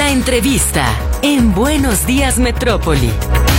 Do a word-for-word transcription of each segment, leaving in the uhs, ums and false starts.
La entrevista en Buenos Días Metrópoli.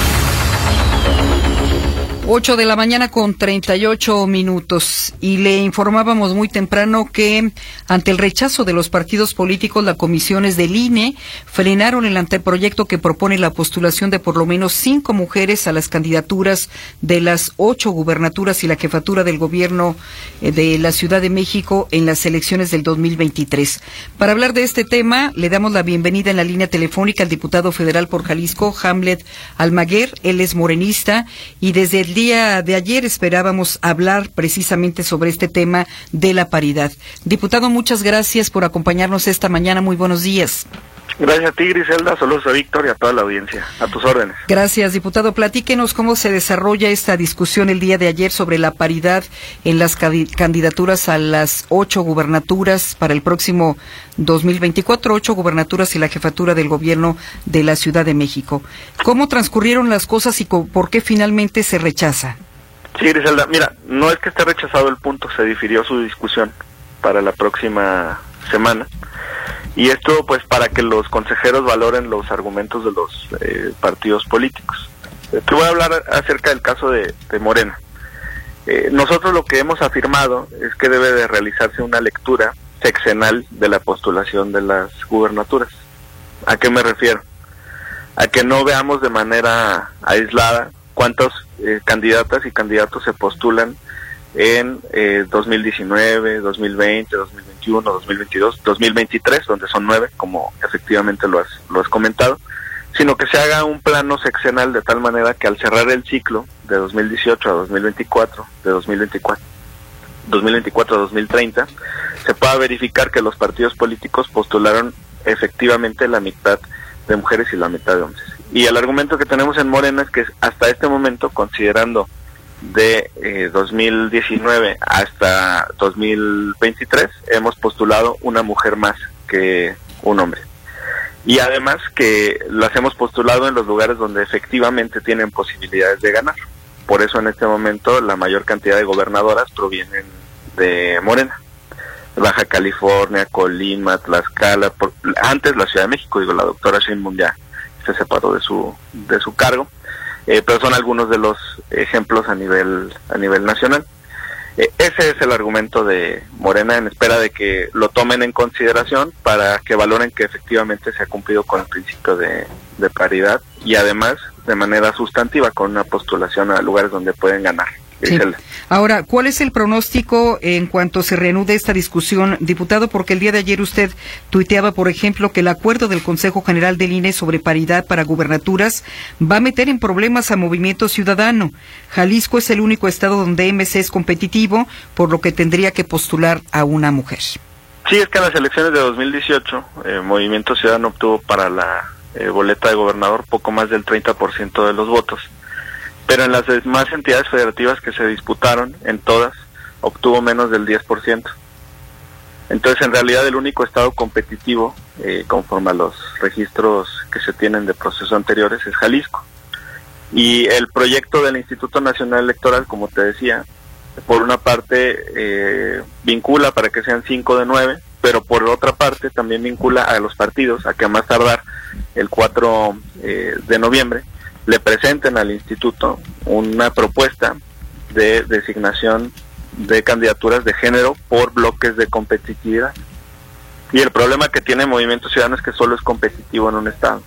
Ocho de la mañana con treinta y ocho minutos, y le informábamos muy temprano que ante el rechazo de los partidos políticos, las comisiones del I N E frenaron el anteproyecto que propone la postulación de por lo menos cinco mujeres a las candidaturas de las ocho gubernaturas y la jefatura del gobierno de la Ciudad de México en las elecciones del dos mil veintitrés. Para hablar de este tema, le damos la bienvenida en la línea telefónica al diputado federal por Jalisco, Hamlet Almaguer. Él es morenista y desde el día de ayer esperábamos hablar precisamente sobre este tema de la paridad. Diputado, muchas gracias por acompañarnos esta mañana. Muy buenos días. Gracias a ti, Griselda. Saludos a Víctor y a toda la audiencia. A tus órdenes. Gracias, diputado. Platíquenos cómo se desarrolla esta discusión el día de ayer sobre la paridad en las candidaturas a las ocho gubernaturas para el próximo dos mil veinticuatro, ocho gubernaturas y la jefatura del gobierno de la Ciudad de México. ¿Cómo transcurrieron las cosas y por qué finalmente se rechaza? Sí, Griselda. Mira, no es que esté rechazado el punto, se difirió su discusión para la próxima semana. Y esto pues para que los consejeros valoren los argumentos de los eh, partidos políticos. Te voy a hablar acerca del caso de, de Morena. Eh, nosotros lo que hemos afirmado es que debe de realizarse una lectura sexenal de la postulación de las gubernaturas. ¿A qué me refiero? A que no veamos de manera aislada cuántos eh, candidatas y candidatos se postulan en eh, dos mil diecinueve, dos mil veinte, dos mil veintiuno, dos mil veintidós, dos mil veintitrés, donde son nueve, como efectivamente lo has, lo has comentado, sino que se haga un plano sexenal de tal manera que al cerrar el ciclo de dos mil dieciocho a dos mil veinticuatro, de dos mil veinticuatro, dos mil veinticuatro a dos mil treinta, se pueda verificar que los partidos políticos postularon efectivamente la mitad de mujeres y la mitad de hombres. Y el argumento que tenemos en Morena es que hasta este momento, considerando de eh, dos mil diecinueve hasta dos mil veintitrés, hemos postulado una mujer más que un hombre. Y además que las hemos postulado en los lugares donde efectivamente tienen posibilidades de ganar. Por eso en este momento la mayor cantidad de gobernadoras provienen de Morena. Baja California, Colima, Tlaxcala, por, antes la Ciudad de México, digo, la doctora Sheinbaum ya se separó de su de su cargo. Eh, pero son algunos de los ejemplos a nivel a nivel nacional. Eh, ese es el argumento de Morena, en espera de que lo tomen en consideración para que valoren que efectivamente se ha cumplido con el principio de, de paridad y además de manera sustantiva con una postulación a lugares donde pueden ganar. Sí. Ahora, ¿cuál es el pronóstico en cuanto se reanude esta discusión, diputado? Porque el día de ayer usted tuiteaba, por ejemplo, que el acuerdo del Consejo General del I N E sobre paridad para gubernaturas va a meter en problemas a Movimiento Ciudadano. Jalisco es el único estado donde M C es competitivo, por lo que tendría que postular a una mujer. Sí, es que en las elecciones de dos mil dieciocho, eh, Movimiento Ciudadano obtuvo para la eh, boleta de gobernador poco más del treinta por ciento de los votos. Pero en las demás entidades federativas que se disputaron, en todas, obtuvo menos del diez por ciento. Entonces, en realidad, el único estado competitivo, eh, conforme a los registros que se tienen de procesos anteriores, es Jalisco. Y el proyecto del Instituto Nacional Electoral, como te decía, por una parte eh, vincula para que sean cinco de nueve, pero por otra parte también vincula a los partidos a que a más tardar el cuatro eh, de noviembre, le presenten al instituto una propuesta de designación de candidaturas de género por bloques de competitividad. Y el problema que tiene Movimiento Ciudadano es que solo es competitivo en un estado.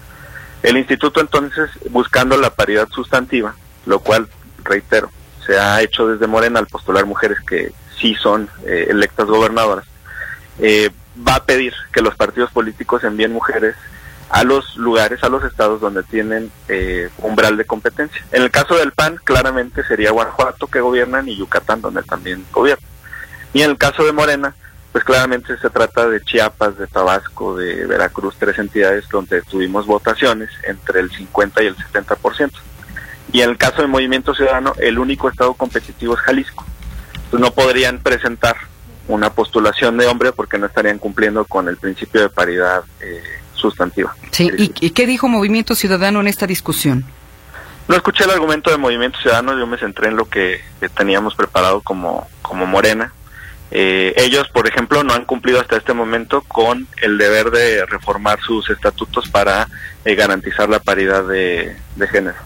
El instituto entonces, buscando la paridad sustantiva, lo cual, reitero, se ha hecho desde Morena al postular mujeres que sí son eh, electas gobernadoras, eh, va a pedir que los partidos políticos envíen mujeres a los lugares, a los estados donde tienen eh, umbral de competencia. En el caso del P A N, claramente sería Guanajuato, que gobiernan, y Yucatán, donde también gobiernan. Y en el caso de Morena, pues claramente se trata de Chiapas, de Tabasco, de Veracruz, tres entidades donde tuvimos votaciones entre el cincuenta y el setenta por ciento. Y en el caso de Movimiento Ciudadano, el único estado competitivo es Jalisco. Entonces no podrían presentar una postulación de hombre porque no estarían cumpliendo con el principio de paridad eh, sustantiva. Sí, ¿y, ¿y qué dijo Movimiento Ciudadano en esta discusión? No escuché el argumento de Movimiento Ciudadano, yo me centré en lo que, que teníamos preparado como, como Morena, Eh, ellos, por ejemplo, no han cumplido hasta este momento con el deber de reformar sus estatutos para eh, garantizar la paridad de, de género.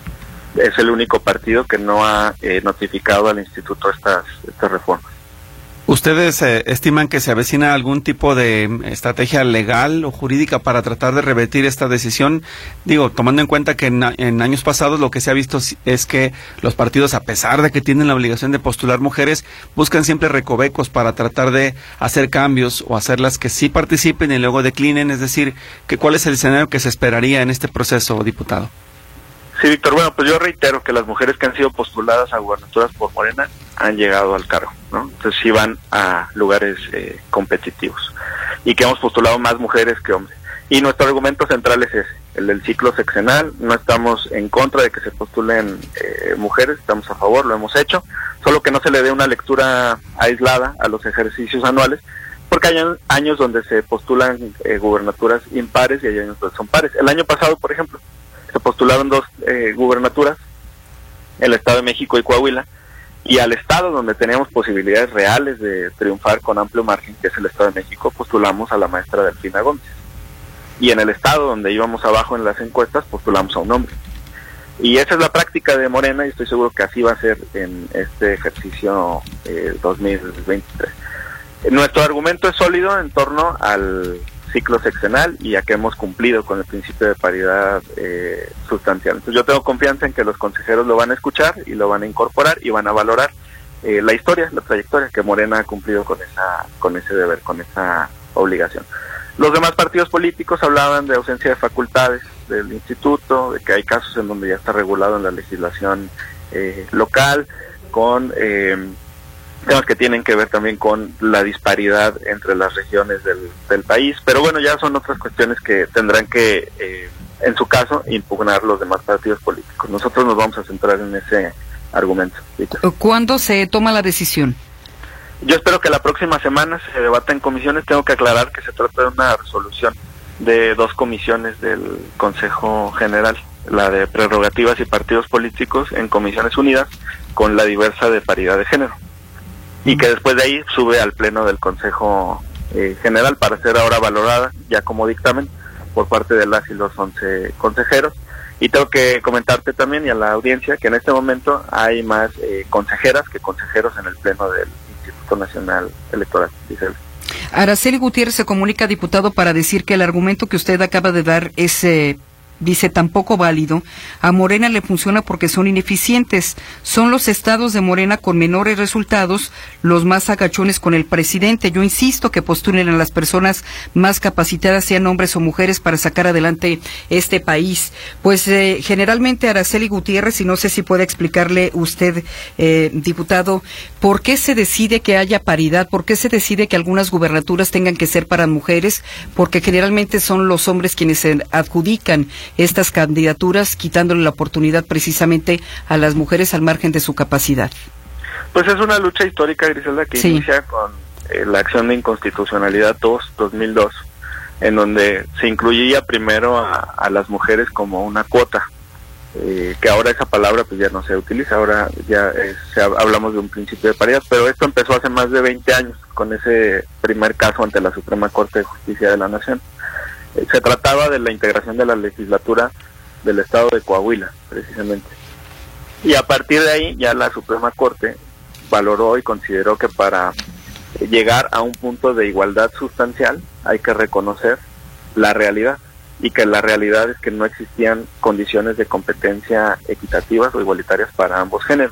Es el único partido que no ha eh, notificado al instituto estas, estas reformas. ¿Ustedes eh, estiman que se avecina algún tipo de estrategia legal o jurídica para tratar de revertir esta decisión? Digo, tomando en cuenta que en, en años pasados lo que se ha visto es que los partidos, a pesar de que tienen la obligación de postular mujeres, buscan siempre recovecos para tratar de hacer cambios o hacerlas que sí participen y luego declinen. Es decir, que ¿cuál es el escenario que se esperaría en este proceso, diputado? Sí, Víctor, bueno, pues yo reitero que las mujeres que han sido postuladas a gubernaturas por Morena han llegado al cargo, ¿no? Entonces sí van a lugares eh, competitivos y que hemos postulado más mujeres que hombres. Y nuestro argumento central es ese, el del ciclo sexenal. No estamos en contra de que se postulen eh, mujeres, estamos a favor, lo hemos hecho, solo que no se le dé una lectura aislada a los ejercicios anuales, porque hay años donde se postulan eh, gubernaturas impares y hay años donde son pares. El año pasado, por ejemplo, se postularon dos eh, gubernaturas, el Estado de México y Coahuila, y al estado donde teníamos posibilidades reales de triunfar con amplio margen, que es el Estado de México, postulamos a la maestra Delfina Gómez. Y en el estado donde íbamos abajo en las encuestas, postulamos a un hombre. Y esa es la práctica de Morena, y estoy seguro que así va a ser en este ejercicio eh, dos mil veintitrés. Nuestro argumento es sólido en torno al ciclo sexenal y a que hemos cumplido con el principio de paridad eh, sustancial. Entonces yo tengo confianza en que los consejeros lo van a escuchar y lo van a incorporar y van a valorar eh, la historia, la trayectoria que Morena ha cumplido con esa, con ese deber, con esa obligación. Los demás partidos políticos hablaban de ausencia de facultades del instituto, de que hay casos en donde ya está regulado en la legislación eh, local, con eh, temas que tienen que ver también con la disparidad entre las regiones del, del país, pero bueno, ya son otras cuestiones que tendrán que, eh, en su caso, impugnar los demás partidos políticos. Nosotros nos vamos a centrar en ese argumento. ¿Cuándo se toma la decisión? Yo espero que la próxima semana se debata en comisiones. Tengo que aclarar que se trata de una resolución de dos comisiones del Consejo General, la de prerrogativas y partidos políticos en comisiones unidas con la diversa de paridad de género, y que después de ahí sube al pleno del Consejo eh, General para ser ahora valorada ya como dictamen por parte de las y los once consejeros. Y tengo que comentarte también y a la audiencia que en este momento hay más eh, consejeras que consejeros en el pleno del Instituto Nacional Electoral. Dice. Araceli Gutiérrez se comunica, diputado, para decir que el argumento que usted acaba de dar es... Eh... dice, tampoco válido. A Morena le funciona porque son ineficientes. Son los estados de Morena con menores resultados los más agachones con el presidente. Yo insisto que postulen a las personas más capacitadas, sean hombres o mujeres, para sacar adelante este país. Pues eh, generalmente Araceli Gutiérrez, y no sé si puede explicarle usted, eh, diputado, ¿por qué se decide que haya paridad? ¿Por qué se decide que algunas gubernaturas tengan que ser para mujeres? Porque generalmente son los hombres quienes se adjudican estas candidaturas, quitándole la oportunidad precisamente a las mujeres al margen de su capacidad. Pues es una lucha histórica, Griselda, que sí. inicia con eh, la acción de inconstitucionalidad dos dos mil dos, en donde se incluía primero a, a las mujeres como una cuota, eh, que ahora esa palabra pues ya no se utiliza, ahora ya eh, se, hablamos de un principio de paridad, pero esto empezó hace más de veinte años con ese primer caso ante la Suprema Corte de Justicia de la Nación. Se trataba de la integración de la legislatura del estado de Coahuila, precisamente. Y a partir de ahí ya la Suprema Corte valoró y consideró que para llegar a un punto de igualdad sustancial hay que reconocer la realidad, y que la realidad es que no existían condiciones de competencia equitativas o igualitarias para ambos géneros,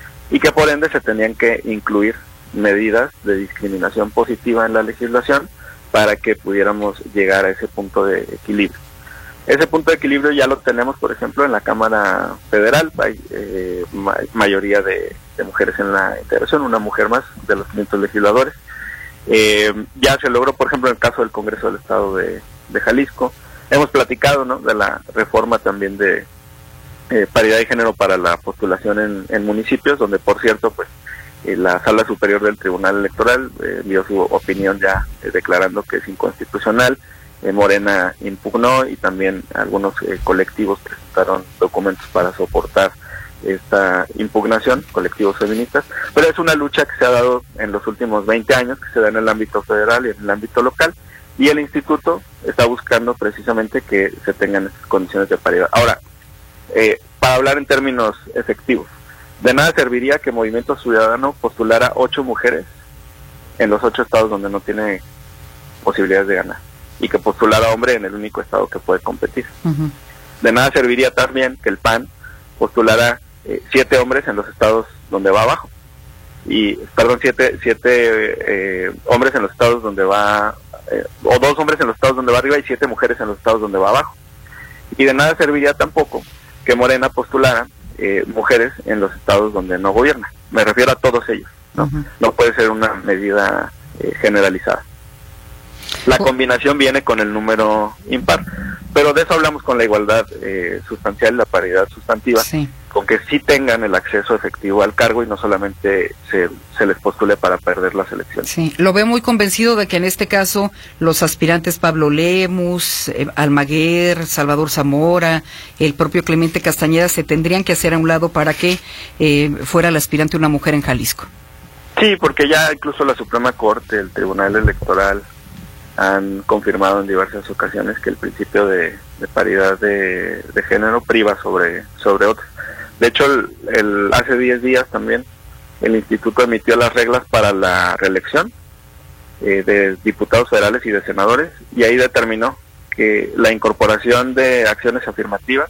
y que por ende se tenían que incluir medidas de discriminación positiva en la legislación para que pudiéramos llegar a ese punto de equilibrio. Ese punto de equilibrio ya lo tenemos, por ejemplo, en la Cámara Federal. Hay eh, ma mayoría de, de mujeres en la integración, una mujer más de los quinientos legisladores. Eh, ya se logró, por ejemplo, en el caso del Congreso del Estado de, de Jalisco. Hemos platicado, ¿no?, de la reforma también de eh, paridad de género para la postulación en, en municipios, donde, por cierto, pues Eh, la Sala Superior del Tribunal Electoral eh, dio su opinión ya eh, declarando que es inconstitucional. eh, Morena impugnó y también algunos eh, colectivos presentaron documentos para soportar esta impugnación, colectivos feministas, pero es una lucha que se ha dado en los últimos veinte años, que se da en el ámbito federal y en el ámbito local, y el instituto está buscando precisamente que se tengan estas condiciones de paridad. Ahora, eh, para hablar en términos efectivos, de nada serviría que Movimiento Ciudadano postulara ocho mujeres en los ocho estados donde no tiene posibilidades de ganar, y que postulara hombre en el único estado que puede competir. Uh-huh. De nada serviría también que el P A N postulara eh, siete hombres en los estados donde va abajo, y perdón, siete, siete eh, hombres en los estados donde va, eh, o dos hombres en los estados donde va arriba y siete mujeres en los estados donde va abajo. Y de nada serviría tampoco que Morena postulara eh, mujeres en los estados donde no gobierna. Me refiero a todos ellos, ¿no? Uh-huh. No puede ser una medida eh, generalizada. La combinación viene con el número impar, pero de eso hablamos con la igualdad eh, sustancial, la paridad sustantiva, sí, con que sí tengan el acceso efectivo al cargo y no solamente se, se les postule para perder las elecciones. Sí, lo veo muy convencido de que en este caso los aspirantes Pablo Lemus, eh, Almaguer, Salvador Zamora, el propio Clemente Castañeda se tendrían que hacer a un lado para que eh, fuera la aspirante una mujer en Jalisco. Sí, porque ya incluso la Suprema Corte, el Tribunal Electoral, han confirmado en diversas ocasiones que el principio de, de paridad de, de género priva sobre, sobre otros. De hecho, el, el, hace diez días también el instituto emitió las reglas para la reelección eh, de diputados federales y de senadores, y ahí determinó que la incorporación de acciones afirmativas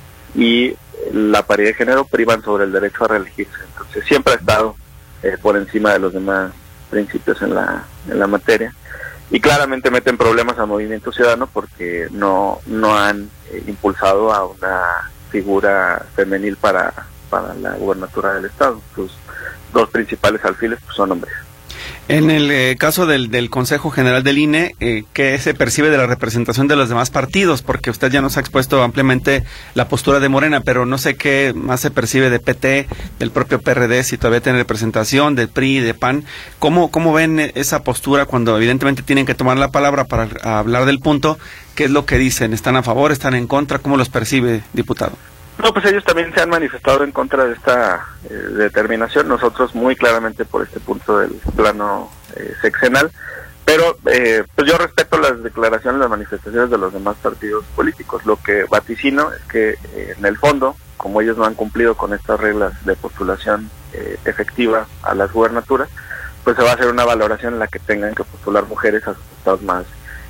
y la paridad de género privan sobre el derecho a reelegirse. Entonces siempre ha estado eh, por encima de los demás principios en la, en la materia. Y claramente meten problemas al Movimiento Ciudadano porque no no han eh, impulsado a una figura femenil para, para la gubernatura del estado. Sus dos principales alfiles pues, son hombres. En el eh, caso del, del Consejo General del I N E, eh, ¿qué se percibe de la representación de los demás partidos? Porque usted ya nos ha expuesto ampliamente la postura de Morena, pero no sé qué más se percibe de P T, del propio P R D, si todavía tiene representación, del P R I, de P A N. ¿Cómo, cómo ven esa postura cuando evidentemente tienen que tomar la palabra para hablar del punto? ¿Qué es lo que dicen? ¿Están a favor? ¿Están en contra? ¿Cómo los percibe, diputado? No, pues ellos también se han manifestado en contra de esta eh, determinación, nosotros muy claramente por este punto del plano eh, sexenal, pero eh, pues yo respeto las declaraciones, las manifestaciones de los demás partidos políticos. Lo que vaticino es que eh, en el fondo, como ellos no han cumplido con estas reglas de postulación eh, efectiva a las gubernaturas, pues se va a hacer una valoración en la que tengan que postular mujeres a sus estados más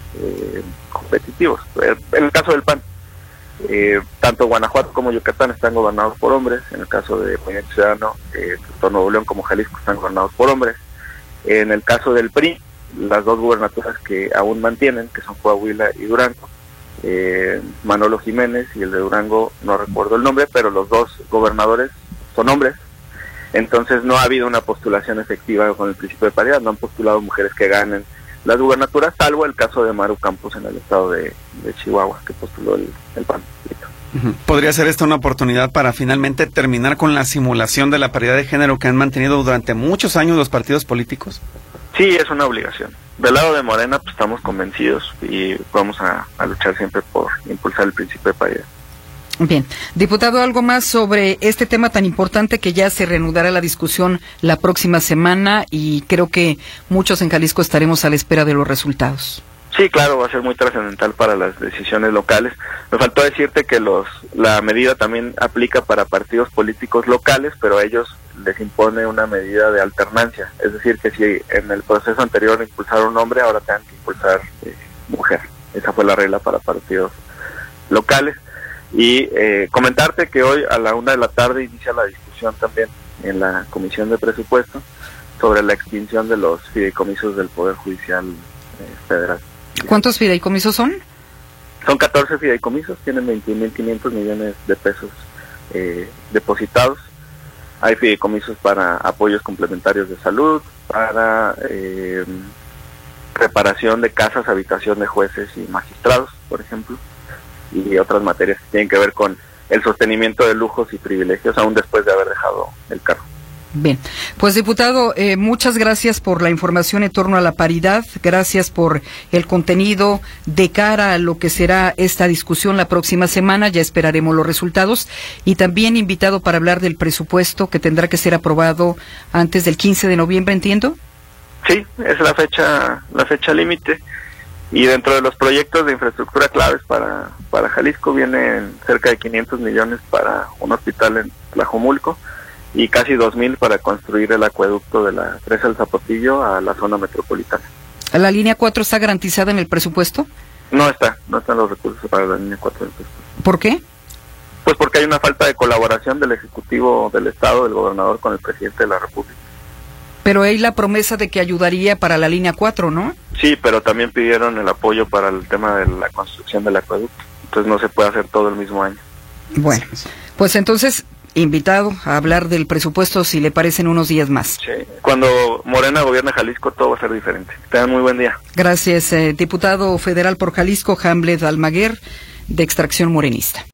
eh, competitivos. En el caso del P A N, Eh, tanto Guanajuato como Yucatán están gobernados por hombres. En el caso de Movimiento Ciudadano, eh, tanto Nuevo León como Jalisco están gobernados por hombres. En el caso del P R I, las dos gubernaturas que aún mantienen, que son Coahuila y Durango, eh, Manolo Jiménez y el de Durango, no recuerdo el nombre, pero los dos gobernadores son hombres. Entonces no ha habido una postulación efectiva con el principio de paridad, no han postulado mujeres que ganen las gubernaturas, salvo el caso de Maru Campos en el estado de, de Chihuahua, que postuló el, el P A N. ¿Podría ser esta una oportunidad para finalmente terminar con la simulación de la paridad de género que han mantenido durante muchos años los partidos políticos? Sí, es una obligación. Del lado de Morena pues estamos convencidos y vamos a, a luchar siempre por impulsar el principio de paridad. Bien, diputado, algo más sobre este tema tan importante que ya se reanudará la discusión la próxima semana y creo que muchos en Jalisco estaremos a la espera de los resultados. Sí, claro, va a ser muy trascendental para las decisiones locales. Me faltó decirte que los la medida también aplica para partidos políticos locales, pero a ellos les impone una medida de alternancia. Es decir, que si en el proceso anterior impulsaron hombre, ahora tengan que impulsar eh, mujer. Esa fue la regla para partidos locales. Y eh, comentarte que hoy a la una de la tarde inicia la discusión también en la Comisión de Presupuesto sobre la extinción de los fideicomisos del Poder Judicial eh, Federal. ¿Cuántos fideicomisos son? Son catorce fideicomisos, tienen veintiún mil quinientos millones de pesos eh, depositados. Hay fideicomisos para apoyos complementarios de salud, para eh, reparación de casas, habitación de jueces y magistrados, por ejemplo, y otras materias que tienen que ver con el sostenimiento de lujos y privilegios aún después de haber dejado el cargo. Bien, pues diputado, eh, muchas gracias por la información en torno a la paridad, gracias por el contenido de cara a lo que será esta discusión la próxima semana, ya esperaremos los resultados, y también invitado para hablar del presupuesto que tendrá que ser aprobado antes del quince de noviembre, ¿entiendo? Sí, es la fecha, la fecha límite, y dentro de los proyectos de infraestructura claves para, para Jalisco vienen cerca de quinientos millones para un hospital en Tlajomulco, y casi dos mil para construir el acueducto de la Presa del Zapotillo a la zona metropolitana. ¿La línea cuatro está garantizada en el presupuesto? No está, no están los recursos para la línea cuatro del presupuesto. ¿Por qué? Pues porque hay una falta de colaboración del Ejecutivo del Estado, del gobernador, con el presidente de la República. Pero hay la promesa de que ayudaría para la línea cuatro, ¿no? Sí, pero también pidieron el apoyo para el tema de la construcción del acueducto. Entonces no se puede hacer todo el mismo año. Bueno, pues entonces, invitado a hablar del presupuesto si le parecen unos días más. Sí, cuando Morena gobierne Jalisco todo va a ser diferente. Tengan muy buen día. Gracias, eh, diputado federal por Jalisco, Hamlet Almaguer, de extracción morenista.